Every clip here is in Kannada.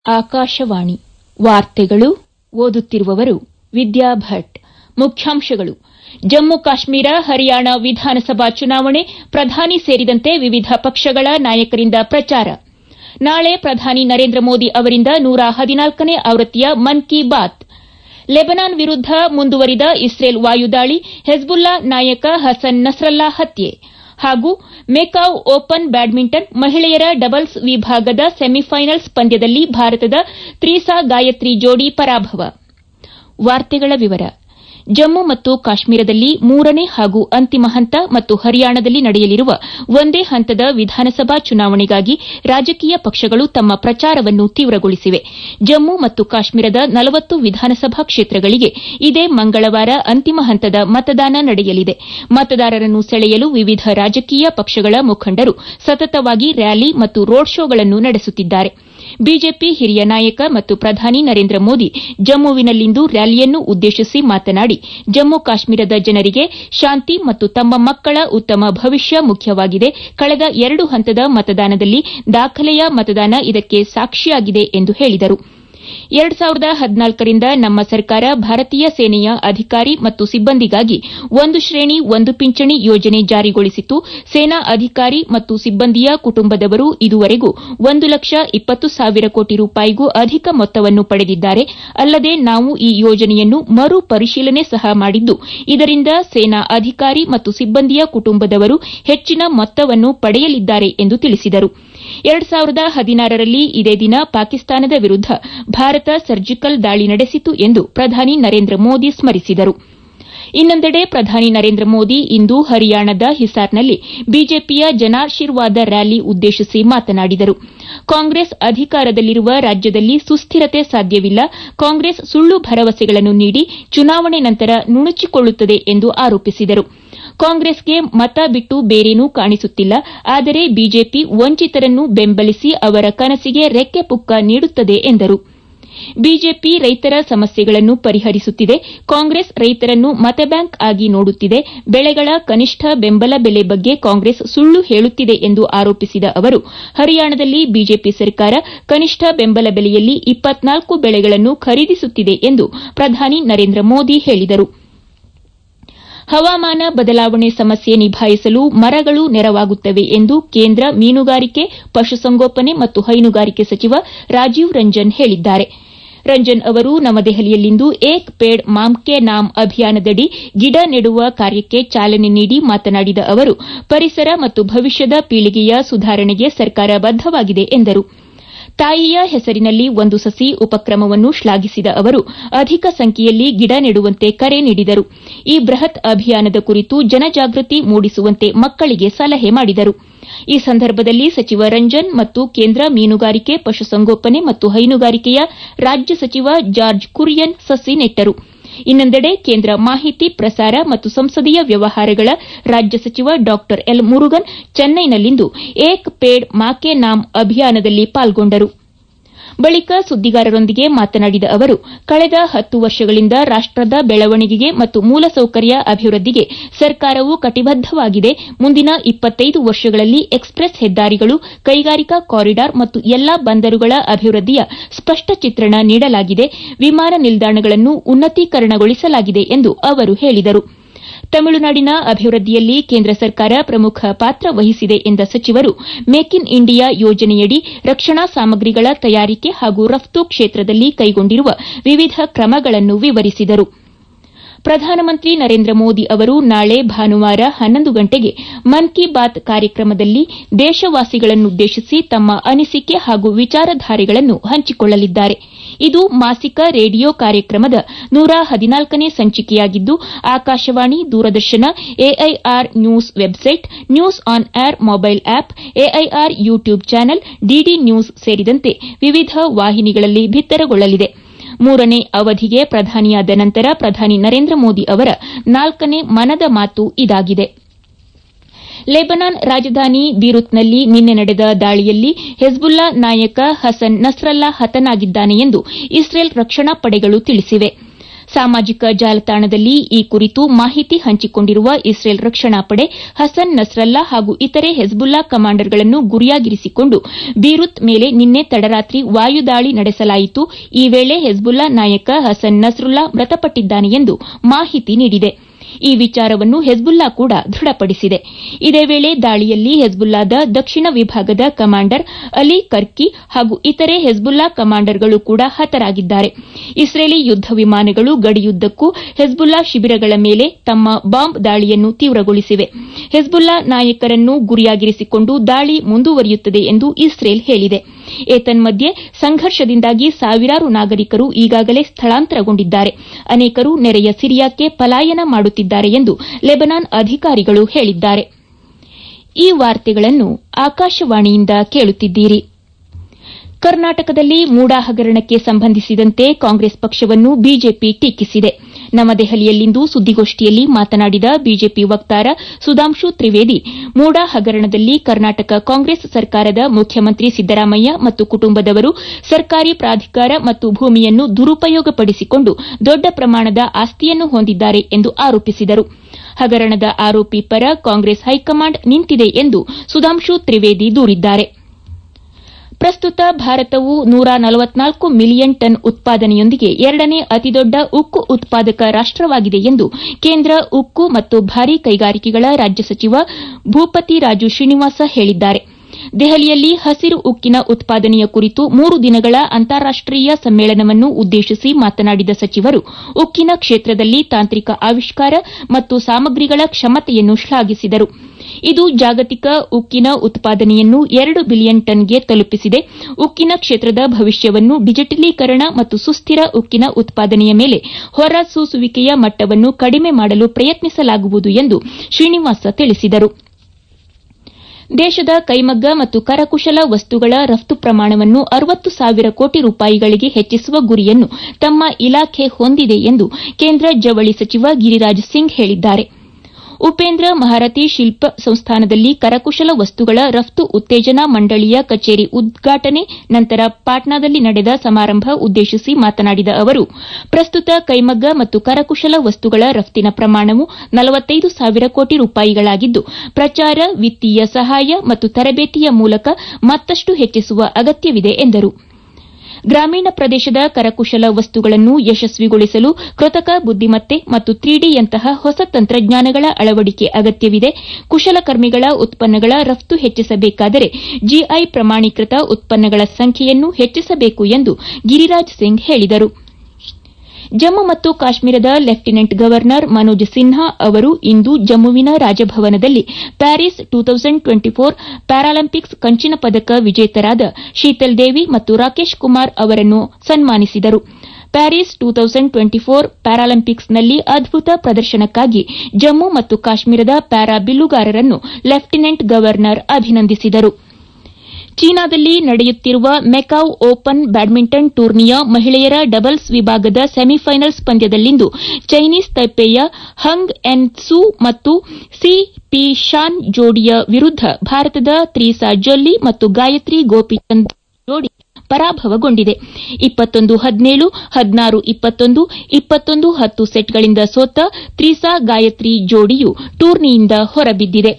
ಆಕಾಶವಾಣಿ ವಾರ್ತೆಗಳು ಓದುತ್ತಿರುವವರು ವಿದ್ಯಾ ಭಟ್. ಮುಖ್ಯಾಂಶಗಳು: ಜಮ್ಮು ಕಾಶ್ಮೀರ ಹರಿಯಾಣ ವಿಧಾನಸಭಾ ಚುನಾವಣೆ, ಪ್ರಧಾನಿ ಸೇರಿದಂತೆ ವಿವಿಧ ಪಕ್ಷಗಳ ನಾಯಕರಿಂದ ಪ್ರಚಾರ. ನಾಳೆ ಪ್ರಧಾನಿ ನರೇಂದ್ರ ಮೋದಿ ಅವರಿಂದ 114ನೇ ಆವೃತ್ತಿಯ ಮನ್ ಕಿ ಬಾತ್. ಲೆಬನಾನ್ ವಿರುದ್ದ ಮುಂದುವರಿದ ಇಸ್ರೇಲ್ ವಾಯುದಾಳಿ, ಹೆಜ್ಬುಲ್ಲಾ ನಾಯಕ ಹಸನ್ ನಸ್ರಲ್ಲಾ ಹತ್ಯೆ. ಹಾಗೂ ಮೆಕಾವ್ ಓಪನ್ ಬ್ಯಾಡ್ಮಿಂಟನ್ ಮಹಿಳೆಯರ ಡಬಲ್ಸ್ ವಿಭಾಗದ ಸೆಮಿಫೈನಲ್ಸ್ ಪಂದ್ಯದಲ್ಲಿ ಭಾರತದ ತ್ರಿಸಾ ಗಾಯತ್ರಿ ಜೋಡಿ ಪರಾಭವ. ಜಮ್ಮು ಮತ್ತು ಕಾಶ್ಮೀರದಲ್ಲಿ 3ನೇ ಹಾಗೂ ಅಂತಿಮ ಹಂತ ಮತ್ತು ಹರಿಯಾಣದಲ್ಲಿ ನಡೆಯಲಿರುವ ಒಂದೇ ಹಂತದ ವಿಧಾನಸಭಾ ಚುನಾವಣೆಗಾಗಿ ರಾಜಕೀಯ ಪಕ್ಷಗಳು ತಮ್ಮ ಪ್ರಚಾರವನ್ನು ತೀವ್ರಗೊಳಿಸಿವೆ. ಜಮ್ಮು ಮತ್ತು ಕಾಶ್ಮೀರದ 40 ವಿಧಾನಸಭಾ ಕ್ಷೇತ್ರಗಳಿಗೆ ಇದೇ ಮಂಗಳವಾರ ಅಂತಿಮ ಹಂತದ ಮತದಾನ ನಡೆಯಲಿದೆ. ಮತದಾರರನ್ನು ಸೆಳೆಯಲು ವಿವಿಧ ರಾಜಕೀಯ ಪಕ್ಷಗಳ ಮುಖಂಡರು ಸತತವಾಗಿ ರ್ಯಾಲಿ ಮತ್ತು ರೋಡ್ ಶೋಗಳನ್ನು ನಡೆಸುತ್ತಿದ್ದಾರೆ. ಬಿಜೆಪಿ ಹಿರಿಯ ನಾಯಕ ಮತ್ತು ಪ್ರಧಾನಿ ನರೇಂದ್ರ ಮೋದಿ ಜಮ್ಮುವಿನಲ್ಲಿಂದು ರ್ಯಾಲಿಯನ್ನು ಉದ್ದೇಶಿಸಿ ಮಾತನಾಡಿ, ಜಮ್ಮು ಕಾಶ್ಮೀರದ ಜನರಿಗೆ ಶಾಂತಿ ಮತ್ತು ತಮ್ಮ ಮಕ್ಕಳ ಉತ್ತಮ ಭವಿಷ್ಯ ಮುಖ್ಯವಾಗಿದೆ. ಕಳೆದ 2 ಹಂತದ ಮತದಾನದಲ್ಲಿ ದಾಖಲೆಯ ಮತದಾನ ಇದಕ್ಕೆ ಸಾಕ್ಷಿಯಾಗಿದೆ ಎಂದು ಹೇಳಿದರು. 2014ರಿಂದ ನಮ್ಮ ಸರ್ಕಾರ ಭಾರತೀಯ ಸೇನೆಯ ಅಧಿಕಾರಿ ಮತ್ತು ಸಿಬ್ಬಂದಿಗಾಗಿ ಒಂದು ಶ್ರೇಣಿ ಒಂದು ಪಿಂಚಣಿ ಯೋಜನೆ ಜಾರಿಗೊಳಿಸಿತ್ತು. ಸೇನಾ ಅಧಿಕಾರಿ ಮತ್ತು ಸಿಬ್ಬಂದಿಯ ಕುಟುಂಬದವರು ಇದುವರೆಗೂ 1,20,000 ಕೋಟಿ ರೂಪಾಯಿಗೂ ಅಧಿಕ ಮೊತ್ತವನ್ನು ಪಡೆದಿದ್ದಾರೆ. ಅಲ್ಲದೆ ನಾವು ಈ ಯೋಜನೆಯನ್ನು ಮರು ಪರಿಶೀಲನೆ ಸಹ ಮಾಡಿದ್ದು, ಇದರಿಂದ ಸೇನಾ ಅಧಿಕಾರಿ ಮತ್ತು ಸಿಬ್ಬಂದಿಯ ಕುಟುಂಬದವರು ಹೆಚ್ಚಿನ ಮೊತ್ತವನ್ನು ಪಡೆಯಲಿದ್ದಾರೆ ಎಂದು ತಿಳಿಸಿದರು. 2016ರಲ್ಲಿ ಇದೇ ದಿನ ಪಾಕಿಸ್ತಾನದ ವಿರುದ್ದ ಭಾರತ ಸರ್ಜಿಕಲ್ ದಾಳಿ ನಡೆಸಿತು ಎಂದು ಪ್ರಧಾನಿ ನರೇಂದ್ರ ಮೋದಿ ಸ್ಮರಿಸಿದರು. ಇನ್ನೊಂದೆಡೆ ಪ್ರಧಾನಿ ನರೇಂದ್ರ ಮೋದಿ ಇಂದು ಹರಿಯಾಣದ ಹಿಸಾರ್ನಲ್ಲಿ ಬಿಜೆಪಿಯ ಜನಾಶೀರ್ವಾದ ರ್ಯಾಲಿ ಉದ್ದೇಶಿಸಿ ಮಾತನಾಡಿದರು. ಕಾಂಗ್ರೆಸ್ ಅಧಿಕಾರದಲ್ಲಿರುವ ರಾಜ್ಯದಲ್ಲಿ ಸುಸ್ಥಿರತೆ ಸಾಧ್ಯವಿಲ್ಲ. ಕಾಂಗ್ರೆಸ್ ಸುಳ್ಳು ಭರವಸೆಗಳನ್ನು ನೀಡಿ ಚುನಾವಣೆ ನಂತರ ನುಣುಚಿಕೊಳ್ಳುತ್ತದೆ ಎಂದು ಆರೋಪಿಸಿದರು. ಕಾಂಗ್ರೆಸ್ಗೆ ಮತ ಬಿಟ್ಟು ಬೇರೇನೂ ಕಾಣಿಸುತ್ತಿಲ್ಲ. ಆದರೆ ಬಿಜೆಪಿ ವಂಚಿತರನ್ನು ಬೆಂಬಲಿಸಿ ಅವರ ಕನಸಿಗೆ ರೆಕ್ಕೆ ಪುಕ್ಕ ನೀಡುತ್ತದೆ ಎಂದರು. ಬಿಜೆಪಿ ರೈತರ ಸಮಸ್ಯೆಗಳನ್ನು ಪರಿಹರಿಸುತ್ತಿದೆ. ಕಾಂಗ್ರೆಸ್ ರೈತರನ್ನು ಮತಬ್ಯಾಂಕ್ ಆಗಿ ನೋಡುತ್ತಿದೆ. ಬೆಳೆಗಳ ಕನಿಷ್ಠ ಬೆಂಬಲ ಬೆಲೆ ಬಗ್ಗೆ ಕಾಂಗ್ರೆಸ್ ಸುಳ್ಳು ಹೇಳುತ್ತಿದೆ ಎಂದು ಆರೋಪಿಸಿದ ಅವರು, ಹರಿಯಾಣದಲ್ಲಿ ಬಿಜೆಪಿ ಸರ್ಕಾರ ಕನಿಷ್ಠ ಬೆಂಬಲ ಬೆಲೆಯಲ್ಲಿ 24 ಬೆಳೆಗಳನ್ನು ಖರೀದಿಸುತ್ತಿದೆ ಎಂದು ಪ್ರಧಾನಿ ನರೇಂದ್ರ ಮೋದಿ ಹೇಳಿದರು. ಹವಾಮಾನ ಬದಲಾವಣೆ ಸಮಸ್ಯೆ ನಿಭಾಯಿಸಲು ಮರಗಳು ನೆರವಾಗುತ್ತವೆ ಎಂದು ಕೇಂದ್ರ ಮೀನುಗಾರಿಕೆ, ಪಶುಸಂಗೋಪನೆ ಮತ್ತು ಹೈನುಗಾರಿಕೆ ಸಚಿವ ರಾಜೀವ್ ರಂಜನ್ ಹೇಳಿದ್ದಾರೆ. ರಂಜನ್ ಅವರು ನವದೆಹಲಿಯಲ್ಲಿಂದು ಏಕ್ ಪೇಡ್ ಮಾಮ್ ಕೆ ನಾಮ್ ಅಭಿಯಾನದಡಿ ಗಿಡ ನೆಡುವ ಕಾರ್ಯಕ್ಕೆ ಚಾಲನೆ ನೀಡಿ ಮಾತನಾಡಿದ ಅವರು, ಪರಿಸರ ಮತ್ತು ಭವಿಷ್ಯದ ಪೀಳಿಗೆಯ ಸುಧಾರಣೆಗೆ ಸರ್ಕಾರ ಬದ್ದವಾಗಿದೆ ಎಂದರು. ತಾಯಿಯ ಹೆಸರಿನಲ್ಲಿ ಒಂದು ಸಸಿ ಉಪಕ್ರಮವನ್ನು ಶ್ಲಾಘಿಸಿದ ಅವರು, ಅಧಿಕ ಸಂಖ್ಯೆಯಲ್ಲಿ ಗಿಡ ನೆಡುವಂತೆ ಕರೆ ನೀಡಿದರು. ಈ ಬೃಹತ್ ಅಭಿಯಾನದ ಕುರಿತು ಜನಜಾಗೃತಿ ಮೂಡಿಸುವಂತೆ ಮಕ್ಕಳಿಗೆ ಸಲಹೆ ಮಾಡಿದರು. ಈ ಸಂದರ್ಭದಲ್ಲಿ ಸಚಿವ ರಂಜನ್ ಮತ್ತು ಕೇಂದ್ರ ಮೀನುಗಾರಿಕೆ, ಪಶುಸಂಗೋಪನೆ ಮತ್ತು ಹೈನುಗಾರಿಕೆಯ ರಾಜ್ಯ ಸಚಿವ ಜಾರ್ಜ್ ಕುರಿಯನ್ ಸಸಿ ನೆಟ್ಟರು. ಇನ್ನೊಂದೆಡೆ ಕೇಂದ್ರ ಮಾಹಿತಿ, ಪ್ರಸಾರ ಮತ್ತು ಸಂಸದೀಯ ವ್ಯವಹಾರಗಳ ರಾಜ್ಯ ಸಚಿವ ಡಾ ಎಲ್ ಮುರುಗನ್ ಚೆನ್ನೈನಲ್ಲಿಂದು ಏಕ್ ಪೇಡ್ ಮಾ ಕೆ ನಾಮ್ ಅಭಿಯಾನದಲ್ಲಿ ಪಾಲ್ಗೊಂಡರು. ಬಳಿಕ ಸುದ್ದಿಗಾರರೊಂದಿಗೆ ಮಾತನಾಡಿದ ಅವರು, ಕಳೆದ 10 ವರ್ಷಗಳಿಂದ ರಾಷ್ಟದ ಬೆಳವಣಿಗೆಗೆ ಮತ್ತು ಮೂಲಸೌಕರ್ಯ ಅಭಿವೃದ್ದಿಗೆ ಸರ್ಕಾರವು ಕಟಿಬದ್ದವಾಗಿದೆ. ಮುಂದಿನ 25 ವರ್ಷಗಳಲ್ಲಿ ಎಕ್ಸ್ಪ್ರೆಸ್ ಹೆದ್ದಾರಿಗಳು, ಕೈಗಾರಿಕಾ ಕಾರಿಡಾರ್ ಮತ್ತು ಎಲ್ಲಾ ಬಂದರುಗಳ ಅಭಿವೃದ್ದಿಯ ಸ್ಪಷ್ಟ ಚಿತ್ರಣ ನೀಡಲಾಗಿದೆ. ವಿಮಾನ ನಿಲ್ದಾಣಗಳನ್ನು ಉನ್ನತೀಕರಣಗೊಳಿಸಲಾಗಿದೆ ಎಂದು ಅವರು ಹೇಳಿದರು. ತಮಿಳುನಾಡಿನ ಅಭಿವೃದ್ದಿಯಲ್ಲಿ ಕೇಂದ್ರ ಸರ್ಕಾರ ಪ್ರಮುಖ ಪಾತ್ರ ವಹಿಸಿದೆ ಎಂದ ಸಚಿವರು, ಮೇಕ್ ಇನ್ ಇಂಡಿಯಾ ಯೋಜನೆಯಡಿ ರಕ್ಷಣಾ ಸಾಮಗ್ರಿಗಳ ತಯಾರಿಕೆ ಹಾಗೂ ರಫ್ತು ಕ್ಷೇತ್ರದಲ್ಲಿ ಕೈಗೊಂಡಿರುವ ವಿವಿಧ ಕ್ರಮಗಳನ್ನು ವಿವರಿಸಿದರು. ಪ್ರಧಾನಮಂತ್ರಿ ನರೇಂದ್ರ ಮೋದಿ ಅವರು ನಾಳೆ ಭಾನುವಾರ 11 ಗಂಟೆಗೆ ಮನ್ ಕಿ ಬಾತ್ ಕಾರ್ಯಕ್ರಮದಲ್ಲಿ ದೇಶವಾಸಿಗಳನ್ನುದ್ದೇಶಿಸಿ ತಮ್ಮ ಅನಿಸಿಕೆ ಹಾಗೂ ವಿಚಾರಧಾರೆಗಳನ್ನು ಹಂಚಿಕೊಳ್ಳಲಿದ್ದಾರೆ. ಇದು ಮಾಸಿಕ ರೇಡಿಯೋ ಕಾರ್ಯಕ್ರಮದ 114ನೇ ಸಂಚಿಕೆಯಾಗಿದ್ದು, Akashvani, Doordarshan, AIR news website, news on air mobile app, AIR YouTube channel, DD news ಸೇರಿದಂತೆ ವಿವಿಧ ವಾಹಿನಿಗಳಲ್ಲಿ ಬಿತ್ತರಗೊಳ್ಳಲಿದೆ. 3ನೇ ಅವಧಿಗೆ ಪ್ರಧಾನಿಯಾದ ನಂತರ ಪ್ರಧಾನಿ ನರೇಂದ್ರ ಮೋದಿ ಅವರ 4ನೇ ಮನದ ಮಾತು ಇದಾಗಿದೆ. ಲೆಬನಾನ್ ರಾಜಧಾನಿ ಬೀರುತ್ನಲ್ಲಿ ನಿನ್ನೆ ನಡೆದ ದಾಳಿಯಲ್ಲಿ ಹೆಜ್ಬುಲ್ಲಾ ನಾಯಕ ಹಸನ್ ನಸ್ರಲ್ಲಾ ಹತನಾಗಿದ್ದಾನೆ ಎಂದು ಇಸ್ರೇಲ್ ರಕ್ಷಣಾ ಪಡೆಗಳು ತಿಳಿಸಿವೆ. ಸಾಮಾಜಿಕ ಜಾಲತಾಣದಲ್ಲಿ ಈ ಕುರಿತು ಮಾಹಿತಿ ಹಂಚಿಕೊಂಡಿರುವ ಇಸ್ರೇಲ್ ರಕ್ಷಣಾ ಪಡೆ ಹಸನ್ ನಸ್ರಲ್ಲಾ ಹಾಗೂ ಇತರೆ ಹೆಜ್ಬುಲ್ಲಾ ಕಮಾಂಡರ್ಗಳನ್ನು ಗುರಿಯಾಗಿರಿಸಿಕೊಂಡು ಬೀರುತ್ ಮೇಲೆ ನಿನ್ನೆ ತಡರಾತ್ರಿ ವಾಯುದಾಳಿ ನಡೆಸಲಾಯಿತು. ಈ ವೇಳೆ ಹೆಜ್ಬುಲ್ಲಾ ನಾಯಕ ಹಸನ್ ನಸ್ರುಲ್ಲಾ ಮೃತಪಟ್ಟಿದ್ದಾನೆ ಎಂದು ಮಾಹಿತಿ ನೀಡಿದೆ. ಈ ವಿಚಾರವನ್ನು ಹೆಜ್ಬುಲ್ಲಾ ಕೂಡ ದೃಢಪಡಿಸಿದೆ. ಇದೇ ವೇಳೆ ದಾಳಿಯಲ್ಲಿ ಹೆಜ್ಬುಲ್ಲಾದ ದಕ್ಷಿಣ ವಿಭಾಗದ ಕಮಾಂಡರ್ ಅಲಿ ಕರ್ಕಿ ಹಾಗೂ ಇತರೆ ಹೆಜ್ಬುಲ್ಲಾ ಕಮಾಂಡರ್ಗಳು ಕೂಡ ಹತರಾಗಿದ್ದಾರೆ. ಇಸ್ರೇಲಿ ಯುದ್ದ ವಿಮಾನಗಳು ಗಡಿಯುದ್ದಕ್ಕೂ ಹೆಜ್ಬುಲ್ಲಾ ಶಿಬಿರಗಳ ಮೇಲೆ ತಮ್ಮ ಬಾಂಬ್ ದಾಳಿಯನ್ನು ತೀವ್ರಗೊಳಿಸಿವೆ. ಹೆಜ್ಬುಲ್ಲಾ ನಾಯಕರನ್ನು ಗುರಿಯಾಗಿರಿಸಿಕೊಂಡು ದಾಳಿ ಮುಂದುವರಿಯುತ್ತದೆ ಎಂದು ಇಸ್ರೇಲ್ ಹೇಳಿದೆ. ಏತನ್ಮಧ್ಯೆ ಸಂಘರ್ಷದಿಂದಾಗಿ ಸಾವಿರಾರು ನಾಗರಿಕರು ಈಗಾಗಲೇ ಸ್ಥಳಾಂತರಗೊಂಡಿದ್ದಾರೆ. ಅನೇಕರು ನೆರೆಯ ಸಿರಿಯಾಕ್ಕೆ ಪಲಾಯನ ಮಾಡುತ್ತಿದ್ದಾರೆ ಎಂದು ಲೆಬನಾನ್ ಅಧಿಕಾರಿಗಳು ಹೇಳಿದ್ದಾರೆ. ಈ ವಾರ್ತೆಗಳನ್ನು ಆಕಾಶವಾಣಿಯಿಂದ ಕೇಳುತ್ತಿದ್ದೀರಿ. ಕರ್ನಾಟಕದಲ್ಲಿ ಮೂಡಾ ಹಗರಣಕ್ಕೆ ಸಂಬಂಧಿಸಿದಂತೆ ಕಾಂಗ್ರೆಸ್ ಪಕ್ಷವನ್ನು ಬಿಜೆಪಿ ಟೀಕಿಸಿದೆ. ನವದೆಹಲಿಯಲ್ಲಿಂದು ಸುದ್ದಿಗೋಷ್ಠಿಯಲ್ಲಿ ಮಾತನಾಡಿದ ಬಿಜೆಪಿ ವಕ್ತಾರ ಸುಧಾಂಶು ತ್ರಿವೇದಿ, ಮೂಡಾ ಹಗರಣದಲ್ಲಿ ಕರ್ನಾಟಕ ಕಾಂಗ್ರೆಸ್ ಸರ್ಕಾರದ ಮುಖ್ಯಮಂತ್ರಿ ಸಿದ್ದರಾಮಯ್ಯ ಮತ್ತು ಕುಟುಂಬದವರು ಸರ್ಕಾರಿ ಪ್ರಾಧಿಕಾರ ಮತ್ತು ಭೂಮಿಯನ್ನು ದುರುಪಯೋಗಪಡಿಸಿಕೊಂಡು ದೊಡ್ಡ ಪ್ರಮಾಣದ ಆಸ್ತಿಯನ್ನು ಹೊಂದಿದ್ದಾರೆ ಎಂದು ಆರೋಪಿಸಿದರು. ಹಗರಣದ ಆರೋಪಿ ಪರ ಕಾಂಗ್ರೆಸ್ ಹೈಕಮಾಂಡ್ ನಿಂತಿದೆ ಎಂದು ಸುಧಾಂಶು ತ್ರಿವೇದಿ ದೂರಿದ್ದಾರೆ. ಪ್ರಸ್ತುತ ಭಾರತವು 144 ಮಿಲಿಯನ್ ಟನ್ ಉತ್ಪಾದನೆಯೊಂದಿಗೆ ಎರಡನೇ ಅತಿದೊಡ್ಡ ಉಕ್ಕು ಉತ್ಪಾದಕ ರಾಷ್ಟವಾಗಿದೆ ಎಂದು ಕೇಂದ್ರ ಉಕ್ಕು ಮತ್ತು ಭಾರೀ ಕೈಗಾರಿಕೆಗಳ ರಾಜ್ಯ ಸಚಿವ ಭೂಪತಿ ರಾಜು ಶ್ರೀನಿವಾಸ ಹೇಳಿದ್ದಾರೆ. ದೆಹಲಿಯಲ್ಲಿ ಹಸಿರು ಉಕ್ಕಿನ ಉತ್ಪಾದನೆಯ ಕುರಿತು 3 ದಿನಗಳ ಅಂತಾರಾಷ್ಟೀಯ ಸಮ್ಮೇಳನವನ್ನು ಉದ್ದೇಶಿಸಿ ಮಾತನಾಡಿದ ಸಚಿವರು, ಉಕ್ಕಿನ ಕ್ಷೇತ್ರದಲ್ಲಿ ತಾಂತ್ರಿಕ ಆವಿಷ್ಕಾರ ಮತ್ತು ಸಾಮಗ್ರಿಗಳ ಕ್ಷಮತೆಯನ್ನು ಶ್ಲಾಘಿಸಿದರು. ಇದು ಜಾಗತಿಕ ಉಕ್ಕಿನ ಉತ್ಪಾದನೆಯನ್ನು 2 ಬಿಲಿಯನ್ ಟನ್ಗೆ ತಲುಪಿಸಿದೆ. ಉಕ್ಕಿನ ಕ್ಷೇತ್ರದ ಭವಿಷ್ಯವನ್ನು ಡಿಜಿಟಲೀಕರಣ ಮತ್ತು ಸುಸ್ಥಿರ ಉಕ್ಕಿನ ಉತ್ಪಾದನೆಯ ಮೇಲೆ ಹೊರಸೂಸುವಿಕೆಯ ಮಟ್ಟವನ್ನು ಕಡಿಮೆ ಮಾಡಲು ಪ್ರಯತ್ನಿಸಲಾಗುವುದು ಎಂದು ಶ್ರೀನಿವಾಸ ತಿಳಿಸಿದರು. ದೇಶದ ಕೈಮಗ್ಗ ಮತ್ತು ಕರಕುಶಲ ವಸ್ತುಗಳ ರಫ್ತು ಪ್ರಮಾಣವನ್ನು 60,000 ಕೋಟಿ ರೂಪಾಯಿಗಳಿಗೆ ಹೆಚ್ಚಿಸುವ ಗುರಿಯನ್ನು ತಮ್ಮ ಇಲಾಖೆ ಹೊಂದಿದೆ ಎಂದು ಕೇಂದ್ರ ಜವಳಿ ಸಚಿವ ಗಿರಿರಾಜ್ ಸಿಂಗ್ ಹೇಳಿದ್ದಾರೆ. ಉಪೇಂದ್ರ ಮಹಾರಥಿ ಶಿಲ್ಪ ಸಂಸ್ಥಾನದಲ್ಲಿ ಕರಕುಶಲ ವಸ್ತುಗಳ ರಫ್ತು ಉತ್ತೇಜನಾ ಮಂಡಳಿಯ ಕಚೇರಿ ಉದ್ಘಾಟನೆ ನಂತರ ಪಾಟ್ನಾದಲ್ಲಿ ನಡೆದ ಸಮಾರಂಭ ಉದ್ದೇಶಿಸಿ ಮಾತನಾಡಿದ ಅವರು, ಪ್ರಸ್ತುತ ಕೈಮಗ್ಗ ಮತ್ತು ಕರಕುಶಲ ವಸ್ತುಗಳ ರಫ್ತಿನ ಪ್ರಮಾಣವು 45,000 ಕೋಟಿ ರೂಪಾಯಿಗಳಾಗಿದ್ದು, ಪ್ರಚಾರ, ವಿತ್ತೀಯ ಸಹಾಯ ಮತ್ತು ತರಬೇತಿಯ ಮೂಲಕ ಮತ್ತಷ್ಟು ಹೆಚ್ಚಿಸುವ ಅಗತ್ಯವಿದೆ ಎಂದರು. ಗ್ರಾಮೀಣ ಪ್ರದೇಶದ ಕರಕುಶಲ ವಸ್ತುಗಳನ್ನು ಯಶಸ್ವಿಗೊಳಿಸಲು ಕೃತಕ ಬುದ್ದಿಮತ್ತೆ ಮತ್ತು 3Dಯಂತಹ ಹೊಸ ತಂತ್ರಜ್ಞಾನಗಳ ಅಳವಡಿಕೆ ಅಗತ್ಯವಿದೆ. ಕುಶಲಕರ್ಮಿಗಳ ಉತ್ಪನ್ನಗಳ ರಫ್ತು ಹೆಚ್ಚಿಸಬೇಕಾದರೆ ಜಿಐ ಪ್ರಮಾಣೀಕೃತ ಉತ್ಪನ್ನಗಳ ಸಂಖ್ಯೆಯನ್ನು ಹೆಚ್ಚಿಸಬೇಕು ಎಂದು ಗಿರಿರಾಜ್ ಸಿಂಗ್ ಹೇಳಿದರು. ಜಮ್ಮು ಮತ್ತು ಕಾಶ್ಮೀರದ ಲೆಫ್ಟಿನೆಂಟ್ ಗವರ್ನರ್ ಮನೋಜ್ ಸಿನ್ಹಾ ಅವರು ಇಂದು ಜಮ್ಮುವಿನ ರಾಜಭವನದಲ್ಲಿ ಪ್ಯಾರಿಸ್ 2024 ಪ್ಯಾರಾಲಿಂಪಿಕ್ಸ್ ಕಂಚಿನ ಪದಕ ವಿಜೇತರಾದ ಶೀತಲ್ ದೇವಿ ಮತ್ತು ರಾಕೇಶ್ ಕುಮಾರ್ ಅವರನ್ನು ಸನ್ಮಾನಿಸಿದರು. ಪ್ಯಾರಿಸ್ 2024 ಪ್ಯಾರಾಲಿಂಪಿಕ್ಸ್ನಲ್ಲಿ ಅದ್ಭುತ ಪ್ರದರ್ಶನಕ್ಕಾಗಿ ಜಮ್ಮು ಮತ್ತು ಕಾಶ್ಮೀರದ ಪ್ಯಾರಾ ಬಿಲ್ಲುಗಾರರನ್ನು ಲೆಫ್ಟಿನೆಂಟ್ ಗವರ್ನರ್ ಅಭಿನಂದಿಸಿದರು. ಚೀನಾದಲ್ಲಿ ನಡೆಯುತ್ತಿರುವ ಮೆಕಾವ್ ಓಪನ್ ಬ್ಯಾಡ್ಮಿಂಟನ್ ಟೂರ್ನಿಯ ಮಹಿಳೆಯರ ಡಬಲ್ಸ್ ವಿಭಾಗದ ಸೆಮಿಫೈನಲ್ಸ್ ಪಂದ್ಯದಲ್ಲಿಂದು ಚೈನೀಸ್ ತೈಪೆಯ ಹಂಗ್ ಎನ್ ಸೂ ಮತ್ತು ಸಿ ಪಿ ಶಾನ್ ಜೋಡಿಯ ವಿರುದ್ದ ಭಾರತದ ತ್ರೀಸಾ ಜೊಲ್ಲಿ ಮತ್ತು ಗಾಯತ್ರಿ ಗೋಪಿಚಂದ್ ಜೋಡಿ ಪರಾಭವಗೊಂಡಿದೆ. 21-17, 16-21, 21-10 ಸೆಟ್ಗಳಿಂದ ಸೋತ ತ್ರೀಸಾ ಗಾಯತ್ರಿ ಜೋಡಿಯು ಟೂರ್ನಿಯಿಂದ ಹೊರಬಿದ್ದಿದೆ.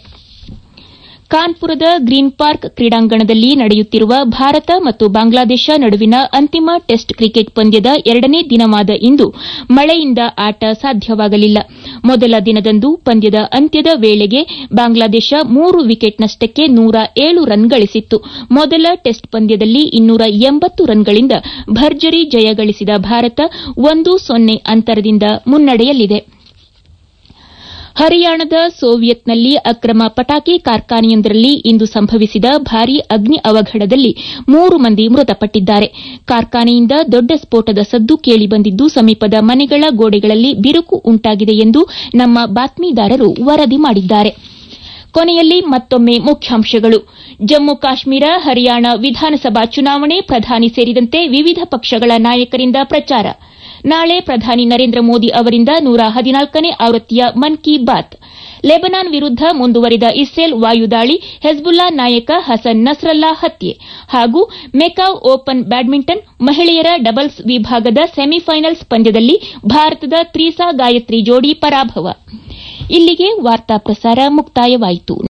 ಕಾನ್ಪುರದ ಗ್ರೀನ್ ಪಾರ್ಕ್ ಕ್ರೀಡಾಂಗಣದಲ್ಲಿ ನಡೆಯುತ್ತಿರುವ ಭಾರತ ಮತ್ತು ಬಾಂಗ್ಲಾದೇಶ ನಡುವಿನ ಅಂತಿಮ ಟೆಸ್ಟ್ ಕ್ರಿಕೆಟ್ ಪಂದ್ಯದ 2ನೇ ದಿನವಾದ ಇಂದು ಮಳೆಯಿಂದ ಆಟ ಸಾಧ್ಯವಾಗಲಿಲ್ಲ. ಮೊದಲ ದಿನದಂದು ಪಂದ್ಯದ ಅಂತ್ಯದ ವೇಳೆಗೆ ಬಾಂಗ್ಲಾದೇಶ 3 ವಿಕೆಟ್ ನಷ್ಟಕ್ಕೆ 107 ರನ್ ಗಳಿಸಿತ್ತು. ಮೊದಲ ಟೆಸ್ಟ್ ಪಂದ್ಯದಲ್ಲಿ 280 ರನ್ಗಳಿಂದ ಭರ್ಜರಿ ಜಯ ಗಳಿಸಿದ ಭಾರತ 1-0 ಅಂತರದಿಂದ ಮುನ್ನಡೆಯಲ್ಲಿದೆ. ಹರಿಯಾಣದ ಸೋವಿಯತ್ನಲ್ಲಿ ಅಕ್ರಮ ಪಟಾಕಿ ಕಾರ್ಖಾನೆಯೊಂದರಲ್ಲಿ ಇಂದು ಸಂಭವಿಸಿದ ಭಾರೀ ಅಗ್ನಿ ಅವಘಡದಲ್ಲಿ 3 ಮಂದಿ ಮೃತಪಟ್ಟಿದ್ದಾರೆ. ಕಾರ್ಖಾನೆಯಿಂದ ದೊಡ್ಡ ಸ್ಫೋಟದ ಸದ್ದು ಕೇಳಿಬಂದಿದ್ದು, ಸಮೀಪದ ಮನೆಗಳ ಗೋಡೆಗಳಲ್ಲಿ ಬಿರುಕು ಉಂಟಾಗಿದೆ ಎಂದು ನಮ್ಮ ಬಾತ್ಮೀದಾರರು ವರದಿ ಮಾಡಿದ್ದಾರೆ. ಕೊನೆಯಲ್ಲಿ ಮತ್ತೊಮ್ಮೆ ಮುಖ್ಯಾಂಶಗಳು. ಜಮ್ಮು ಕಾಶ್ಮೀರ, ಹರಿಯಾಣ ವಿಧಾನಸಭಾ ಚುನಾವಣೆ, ಪ್ರಧಾನಿ ಸೇರಿದಂತೆ ವಿವಿಧ ಪಕ್ಷಗಳ ನಾಯಕರಿಂದ ಪ್ರಚಾರ. ನಾಳೆ ಪ್ರಧಾನಿ ನರೇಂದ್ರ ಮೋದಿ ಅವರಿಂದ 114ನೇ ಆವೃತ್ತಿಯ ಮನ್ ಕಿ ಬಾತ್. ಲೆಬನಾನ್ ವಿರುದ್ದ ಮುಂದುವರಿದ ಇಸ್ರೇಲ್ ವಾಯುದಾಳಿ, ಹೆಜ್ಬುಲ್ಲಾ ನಾಯಕ ಹಸನ್ ನಸ್ರಲ್ಲಾ ಹತ್ಯೆ ಹಾಗೂ ಮೆಕಾವ್ ಓಪನ್ ಬ್ಯಾಡ್ಮಿಂಟನ್ ಮಹಿಳೆಯರ ಡಬಲ್ಸ್ ವಿಭಾಗದ ಸೆಮಿಫೈನಲ್ಸ್ ಪಂದ್ಯದಲ್ಲಿ ಭಾರತದ ತ್ರಿಸಾ ಗಾಯತ್ರಿ ಜೋಡಿ ಪರಾಭವ. ಇಲ್ಲಿಗೆ ವಾರ್ತಾ ಪ್ರಸಾರ ಮುಕ್ತಾಯವಾಯಿತು.